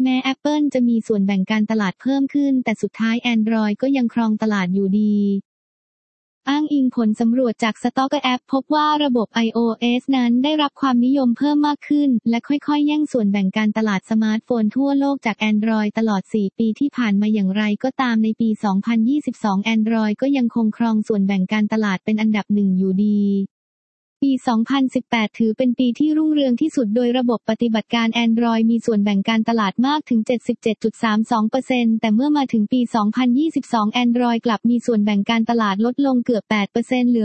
แม้ Apple จะมีส่วนแบ่งการตลาดเพิ่มขึ้นแต่สุดท้าย Android ก็ยังครองตลาดอยู่ดีอ้างอิงผลสำรวจจาก StockApp พบว่าระบบ iOS นั้นได้รับความนิยมเพิ่มมากขึ้นและค่อยๆแย่งส่วนแบ่งการตลาดสมาร์ทโฟนทั่วโลกจาก Android ตลอด 4 ปีที่ผ่านมาอย่างไรก็ตามในปี 2022 Android ก็ยังคงครองส่วนแบ่งการตลาดเป็นอันดับหนึ่งอยู่ดีปี 2018 ถือเป็นปีที่รุ่งเรืองที่สุดโดยระบบปฏิบัติการ Android มีส่วนแบ่งการตลาดมากถึง 77.32% แต่เมื่อมาถึงปี 2022 Android กลับมีส่วนแบ่งการตลาดลดลงเกือบ 8% เหลือ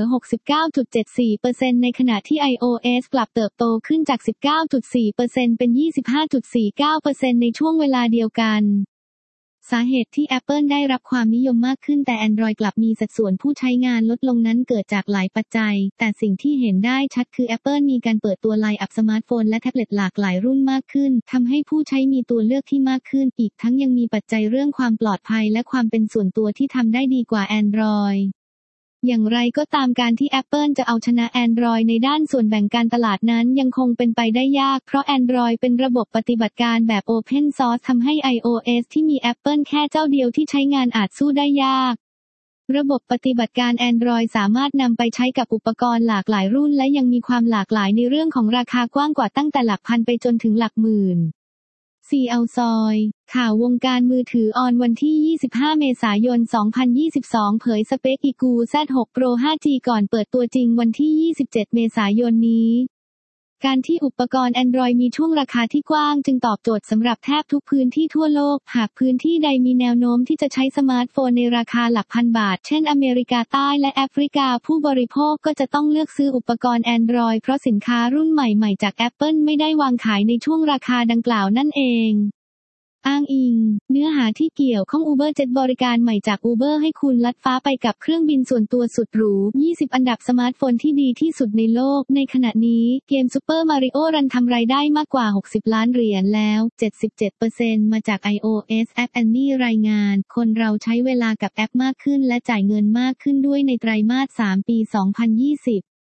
69.74% ในขณะที่ iOS กลับเติบโตขึ้นจาก 19.4% เป็น 25.49% ในช่วงเวลาเดียวกันสาเหตุที่ Apple ได้รับความนิยมมากขึ้นแต่ Android กลับมีสัดส่วนผู้ใช้งานลดลงนั้นเกิดจากหลายปัจจัยแต่สิ่งที่เห็นได้ชัดคือ Apple มีการเปิดตัวไลน์อัพสมาร์ทโฟนและแท็บเล็ตหลากหลายรุ่นมากขึ้นทำให้ผู้ใช้มีตัวเลือกที่มากขึ้นอีกทั้งยังมีปัจจัยเรื่องความปลอดภัยและความเป็นส่วนตัวที่ทำได้ดีกว่า Androidอย่างไรก็ตามการที่ Apple จะเอาชนะ Android ในด้านส่วนแบ่งการตลาดนั้นยังคงเป็นไปได้ยากเพราะ Android เป็นระบบปฏิบัติการแบบ Open Source ทำให้ iOS ที่มี Apple แค่เจ้าเดียวที่ใช้งานอาจสู้ได้ยากระบบปฏิบัติการ Android สามารถนำไปใช้กับอุปกรณ์หลากหลายรุ่นและยังมีความหลากหลายในเรื่องของราคากว้างกว่าตั้งแต่หลักพันไปจนถึงหลักหมื่นเอาซอยข่าววงการมือถือออนวันที่ 25 เมษายน 2022 เผยสเปค iQOO Z6 Pro 5G ก่อนเปิดตัวจริงวันที่ 27 เมษายนนี้การที่อุปกรณ์ Android มีช่วงราคาที่กว้างจึงตอบโจทย์สำหรับแทบทุกพื้นที่ทั่วโลกหากพื้นที่ใดมีแนวโน้มที่จะใช้สมาร์ทโฟนในราคาหลักพันบาทเช่นอเมริกาใต้และแอฟริกาผู้บริโภคก็จะต้องเลือกซื้ออุปกรณ์ Android เพราะสินค้ารุ่นใหม่ๆจาก Apple ไม่ได้วางขายในช่วงราคาดังกล่าวนั่นเองอ้างอิงเนื้อหาที่เกี่ยวข้อง Uber Jet บริการใหม่จาก Uber ให้คุณลัดฟ้าไปกับเครื่องบินส่วนตัวสุดหรู 20 อันดับสมาร์ทโฟนที่ดีที่สุดในโลกในขณะนี้เกม Super Mario Run ทำรายได้มากกว่า$60 ล้านแล้ว 77% มาจาก iOS App Annie รายงานคนเราใช้เวลากับแอปมากขึ้นและจ่ายเงินมากขึ้นด้วยในไตรมาส 3 ปี 2020